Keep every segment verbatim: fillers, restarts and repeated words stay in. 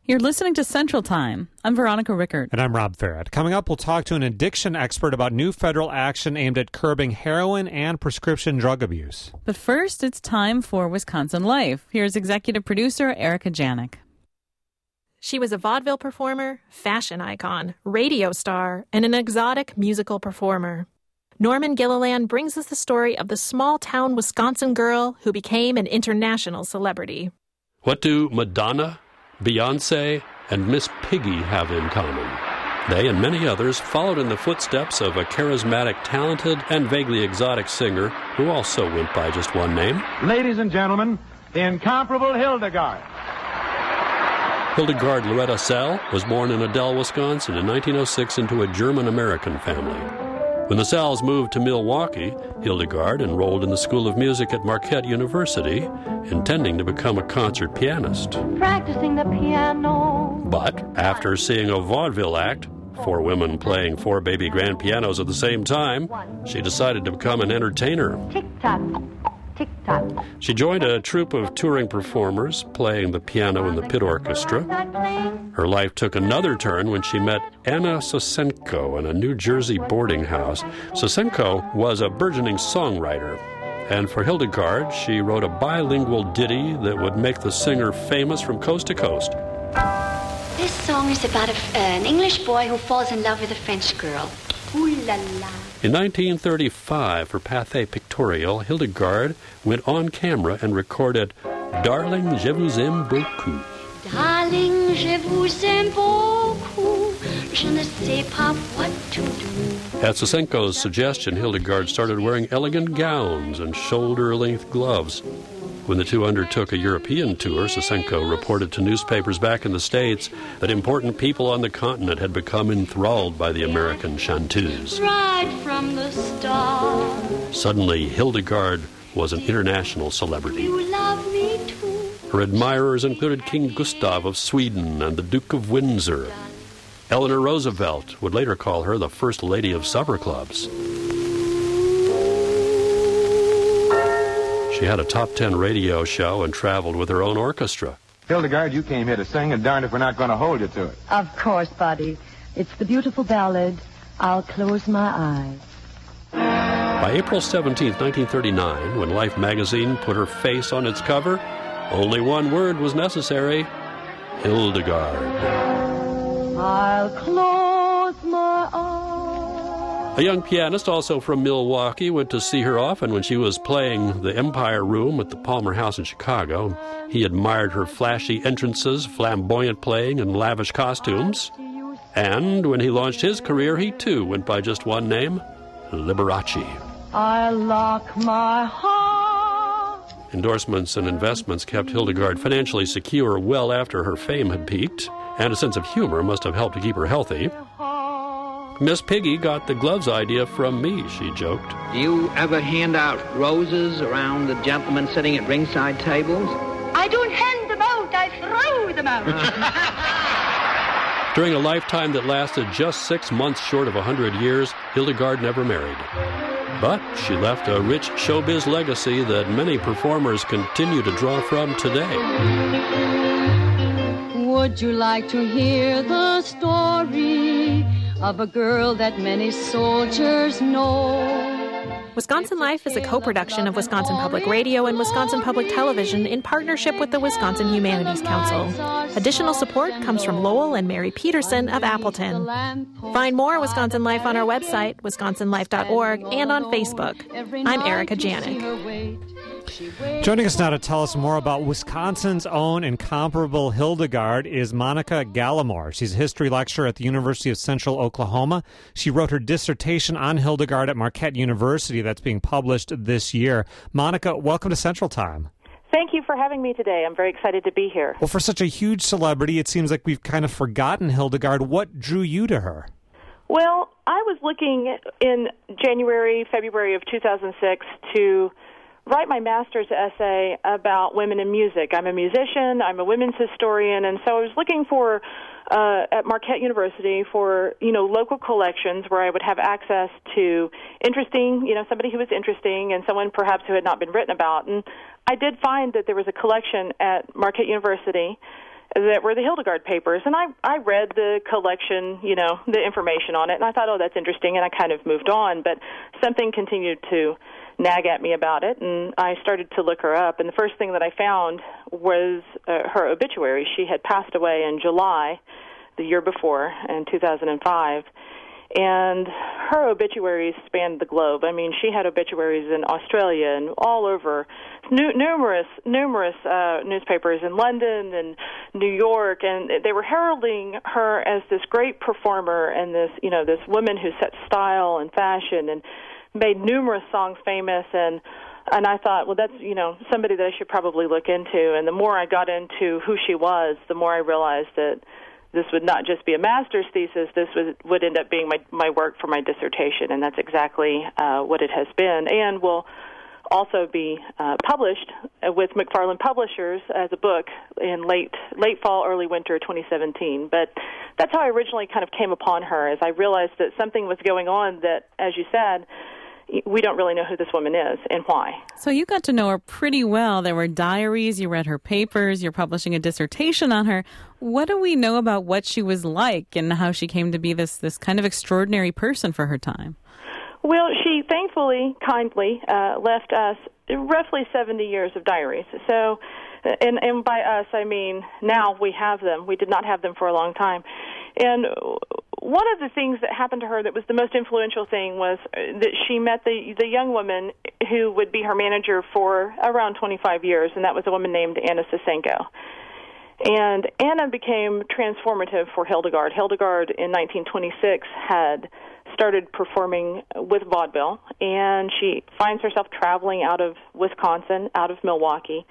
You're listening to Central Time. I'm Veronica Rickert. And I'm Rob Farrett. Coming up, we'll talk to an addiction expert about new federal action aimed at curbing heroin and prescription drug abuse. But first, it's time for Wisconsin Life. Here's executive producer Erica Janik. She was a vaudeville performer, fashion icon, radio star, and an exotic musical performer. Norman Gilliland brings us the story of the small-town Wisconsin girl who became an international celebrity. What do Madonna, Beyonce, and Miss Piggy have in common? They and many others followed in the footsteps of a charismatic, talented, and vaguely exotic singer who also went by just one name. Ladies and gentlemen, the incomparable Hildegard. Hildegard Loretta Sell was born in Adel, Wisconsin in nineteen oh six into a German-American family. When the Sells moved to Milwaukee, Hildegard enrolled in the School of Music at Marquette University, intending to become a concert pianist. Practicing the piano. But after seeing a vaudeville act, four women playing four baby grand pianos at the same time, she decided to become an entertainer. Tick-tock, tick-tock. She joined a troupe of touring performers playing the piano in the pit orchestra. Her life took another turn when she met Anna Sosenko in a New Jersey boarding house. Sosenko was a burgeoning songwriter, and for Hildegard, she wrote a bilingual ditty that would make the singer famous from coast to coast. This song is about a, uh, an English boy who falls in love with a French girl. Ooh la la. In nineteen thirty-five, for Pathé Pictorial, Hildegard went on camera and recorded Darling, je vous aime beaucoup. Darling, je vous aime beaucoup. Je ne sais pas what to do. At Sosenko's suggestion, Hildegard started wearing elegant gowns and shoulder-length gloves. When the two undertook a European tour, Sosenko reported to newspapers back in the States that important people on the continent had become enthralled by the American chanteuse. Right from the start. Suddenly, Hildegard was an international celebrity. You love me too. Her admirers included King Gustav of Sweden and the Duke of Windsor. Eleanor Roosevelt would later call her the First Lady of supper clubs. She had a top ten radio show and traveled with her own orchestra. Hildegard, you came here to sing, and darned if we're not going to hold you to it. Of course, buddy. It's the beautiful ballad, I'll Close My Eyes. By April seventeenth, nineteen thirty-nine, when Life magazine put her face on its cover, only one word was necessary: Hildegard. I'll close my eyes. A young pianist, also from Milwaukee, went to see her often when she was playing the Empire Room at the Palmer House in Chicago. He admired her flashy entrances, flamboyant playing, and lavish costumes. And when he launched his career, he too went by just one name: Liberace. I lock my heart. Endorsements and investments kept Hildegard financially secure well after her fame had peaked, and a sense of humor must have helped to keep her healthy. Miss Piggy got the gloves idea from me, she joked. Do you ever hand out roses around the gentlemen sitting at ringside tables? I don't hand them out, I throw them out. During a lifetime that lasted just six months short of a hundred years, Hildegard never married. But she left a rich showbiz legacy that many performers continue to draw from today. Would you like to hear the story of a girl that many soldiers know? Wisconsin Life is a co-production of Wisconsin Public Radio and Wisconsin Public Television in partnership with the Wisconsin Humanities Council. Additional support comes from Lowell and Mary Peterson of Appleton. Find more Wisconsin Life on our website, wisconsin life dot org, and on Facebook. I'm Erica Janik. Joining us now to tell us more about Wisconsin's own incomparable Hildegard is Monica Gallimore. She's a history lecturer at the University of Central Oklahoma. She wrote her dissertation on Hildegard at Marquette University that's being published this year. Monica, welcome to Central Time. Thank you for having me today. I'm very excited to be here. Well, for such a huge celebrity, it seems like we've kind of forgotten Hildegard. What drew you to her? Well, I was looking in January, February of two thousand six to write my master's essay about women in music. I'm a musician, I'm a women's historian, and so I was looking for, uh, at Marquette University for, you know, local collections where I would have access to interesting, you know, somebody who was interesting and someone perhaps who had not been written about. And I did find that there was a collection at Marquette University that were the Hildegard papers. And I, I read the collection, you know, the information on it, and I thought, oh, that's interesting, and I kind of moved on. But something continued to nag at me about it, and I started to look her up. And the first thing that I found was uh, her obituary. She had passed away in July the year before, in two thousand five. And her obituaries spanned the globe. I mean, she had obituaries in Australia and all over, nu- numerous, numerous uh, newspapers in London and New York, and they were heralding her as this great performer and this, you know, this woman who set style and fashion and made numerous songs famous. And and I thought, well, that's, you know, somebody that I should probably look into. And the more I got into who she was, the more I realized that this would not just be a master's thesis, this would, would end up being my, my work for my dissertation, and that's exactly uh, what it has been, and will also be uh, published with McFarland Publishers as a book in late late fall, early winter twenty seventeen. But that's how I originally kind of came upon her, as I realized that something was going on that, as you said, we don't really know who this woman is and why. So you got to know her pretty well. There were diaries, you read her papers, you're publishing a dissertation on her. What do we know about what she was like and how she came to be this, this kind of extraordinary person for her time? Well, she thankfully, kindly uh, left us roughly seventy years of diaries. So, and, and by us, I mean now we have them. We did not have them for a long time. And one of the things that happened to her that was the most influential thing was that she met the the young woman who would be her manager for around twenty-five years, and that was a woman named Anna Sosenko. And Anna became transformative for Hildegard. Hildegard in nineteen twenty-six had started performing with vaudeville, and she finds herself traveling out of Wisconsin, out of Milwaukee.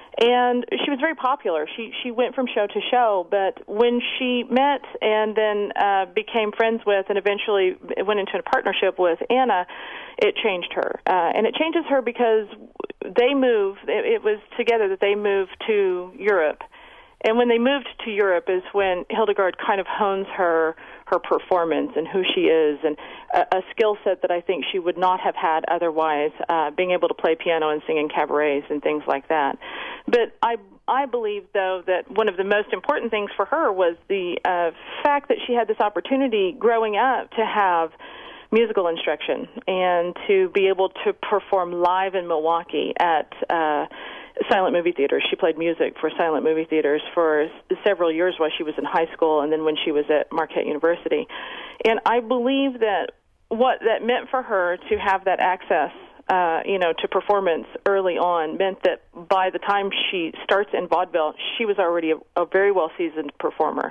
And she was very popular. She she went from show to show, but when she met and then uh, became friends with and eventually went into a partnership with Anna, it changed her. Uh, and it changes her because they moved, it, it was together that they moved to Europe. And when they moved to Europe is when Hildegard kind of hones her her performance and who she is, and a, a skill set that I think she would not have had otherwise, uh, being able to play piano and sing in cabarets and things like that. But I I believe, though, that one of the most important things for her was the uh, fact that she had this opportunity growing up to have musical instruction and to be able to perform live in Milwaukee at uh, silent movie theaters. She played music for silent movie theaters for several years while she was in high school and then when she was at Marquette University. And I believe that what that meant for her to have that access, uh, you know, to performance early on meant that by the time she starts in vaudeville, she was already a, a very well-seasoned performer.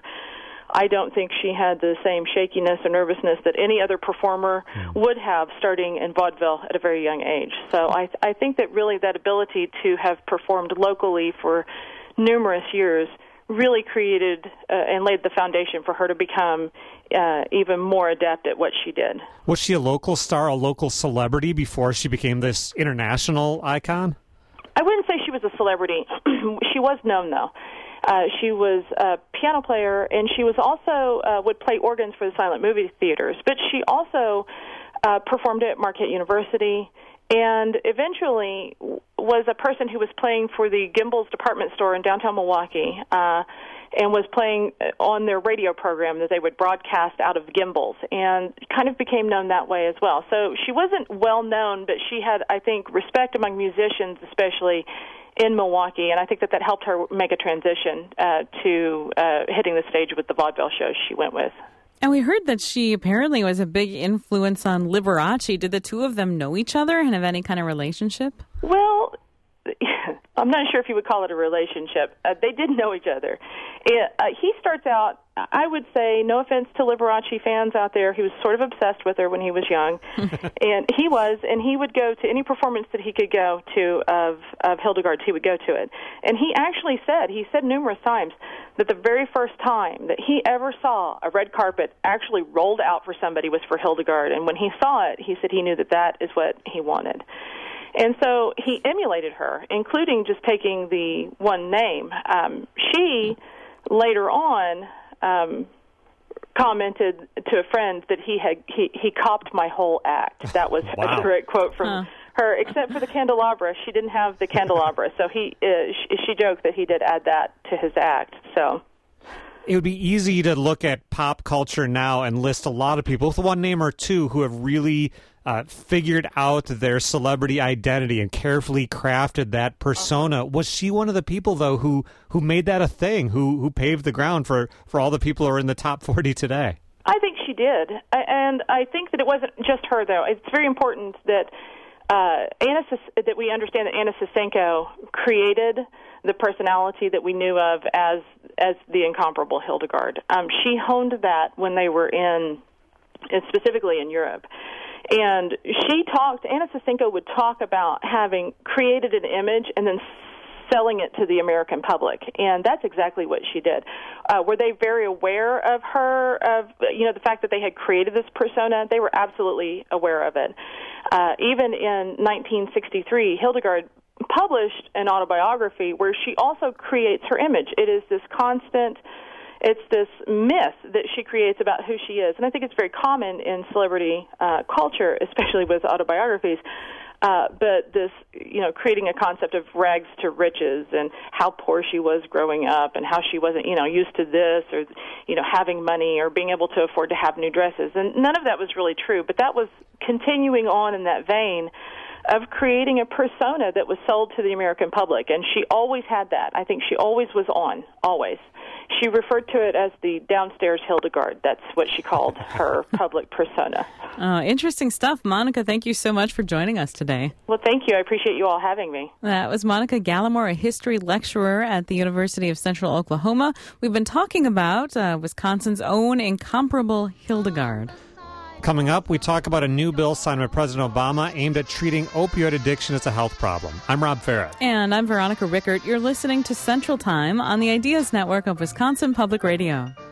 I don't think she had the same shakiness or nervousness that any other performer would have starting in vaudeville at a very young age. So I, I think that really that ability to have performed locally for numerous years really created uh, and laid the foundation for her to become uh, even more adept at what she did. Was she a local star, a local celebrity before she became this international icon? I wouldn't say she was a celebrity. She was known, though. Uh, she was a piano player, and she was also uh, would play organs for the silent movie theaters. But she also uh, performed at Marquette University, and eventually was a person who was playing for the Gimbels department store in downtown Milwaukee, uh, and was playing on their radio program that they would broadcast out of Gimbels, and kind of became known that way as well. So she wasn't well known, but she had, I think, respect among musicians, especially in Milwaukee, and I think that that helped her make a transition uh, to uh, hitting the stage with the vaudeville shows she went with. And we heard that she apparently was a big influence on Liberace. Did the two of them know each other and have any kind of relationship? Well, I'm not sure if you would call it a relationship. Uh, they did know each other. It, uh, he starts out, I would say, no offense to Liberace fans out there, he was sort of obsessed with her when he was young. And he was, and he would go to any performance that he could go to of, of Hildegard's, he would go to it. And he actually said, he said numerous times, that the very first time that he ever saw a red carpet actually rolled out for somebody was for Hildegard. And when he saw it, he said he knew that that is what he wanted. And so he emulated her, including just taking the one name. Um, she, later on, um, commented to a friend that he had he, he copped my whole act. That was wow. a direct quote from huh. her, except for the candelabra. She didn't have the candelabra, so he uh, she, she joked that he did add that to his act. So it would be easy to look at pop culture now and list a lot of people, with one name or two, who have really uh, figured out their celebrity identity and carefully crafted that persona. Was she one of the people, though, who, who made that a thing, who who paved the ground for, for all the people who are in the top forty today? I think she did. I, and I think that it wasn't just her, though. It's very important that uh, Anna, that we understand that Anna Sasenko created the personality that we knew of as as the incomparable Hildegard. Um, she honed that when they were in, specifically in Europe. And she talked, Anna Sasenko would talk about having created an image and then selling it to the American public, and that's exactly what she did. Uh, were they very aware of her, of you know the fact that they had created this persona? They were absolutely aware of it. Uh, even in nineteen sixty-three, Hildegard published an autobiography where she also creates her image. It is this constant, it's this myth that she creates about who she is, and I think it's very common in celebrity uh, culture, especially with autobiographies. Uh, but this, you know, creating a concept of rags to riches and how poor she was growing up and how she wasn't, you know, used to this or, you know, having money or being able to afford to have new dresses. And none of that was really true, but that was continuing on in that vein of creating a persona that was sold to the American public. And she always had that. I think she always was on, always. She referred to it as the downstairs Hildegard. That's what she called her public persona. Oh, interesting stuff. Monica, thank you so much for joining us today. Well, thank you. I appreciate you all having me. That was Monica Gallimore, a history lecturer at the University of Central Oklahoma. We've been talking about uh, Wisconsin's own incomparable Hildegard. Coming up, we talk about a new bill signed by President Obama aimed at treating opioid addiction as a health problem. I'm Rob Farrett. And I'm Veronica Rickert. You're listening to Central Time on the Ideas Network of Wisconsin Public Radio.